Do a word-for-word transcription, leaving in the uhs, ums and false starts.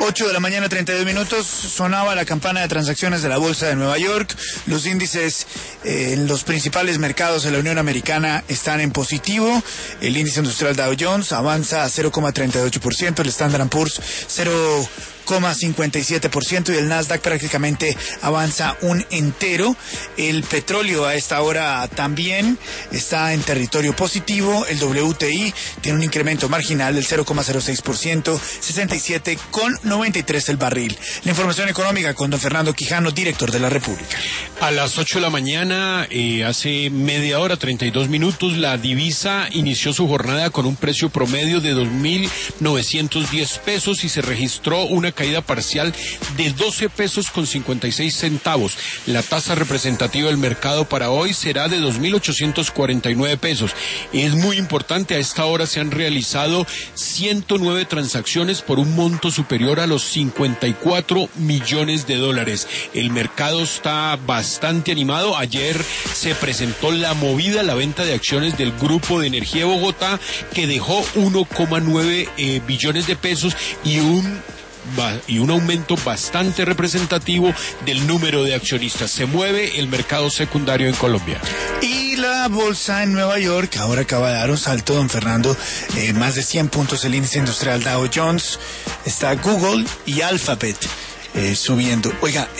ocho de la mañana, treinta y dos minutos, sonaba la campana de transacciones de la Bolsa de Nueva York. Los índices eh, en los principales mercados de la Unión Americana están en positivo. El índice industrial Dow Jones avanza a cero coma treinta y ocho por ciento, el Standard and Poor's cero coma cincuenta y siete por ciento y el Nasdaq prácticamente avanza un entero. El petróleo a esta hora también está en territorio positivo. El W T I tiene un incremento marginal del cero coma cero seis por ciento, sesenta y siete con noventa y tres el barril. La información económica con don Fernando Quijano, director de La República. A las ocho de la mañana, eh, hace media hora, treinta y dos minutos, la divisa inició su jornada con un precio promedio de dos mil novecientos diez pesos y se registró una caída parcial de doce pesos con cincuenta y seis centavos. La tasa representativa del mercado para hoy será de dos mil ochocientos cuarenta y nueve pesos. Es muy importante, a esta hora se han realizado ciento nueve transacciones por un monto superior a los cincuenta y cuatro millones de dólares. El mercado está bastante animado. Ayer se presentó la movida, la venta de acciones del Grupo de Energía de Bogotá, que dejó uno coma nueve eh, billones de pesos y un y un aumento bastante representativo del número de accionistas. Se mueve el mercado secundario en Colombia. Y la bolsa en Nueva York ahora acaba de dar un salto, don Fernando, eh, más de cien puntos el índice industrial Dow Jones. Está Google y Alphabet eh, subiendo. Oiga,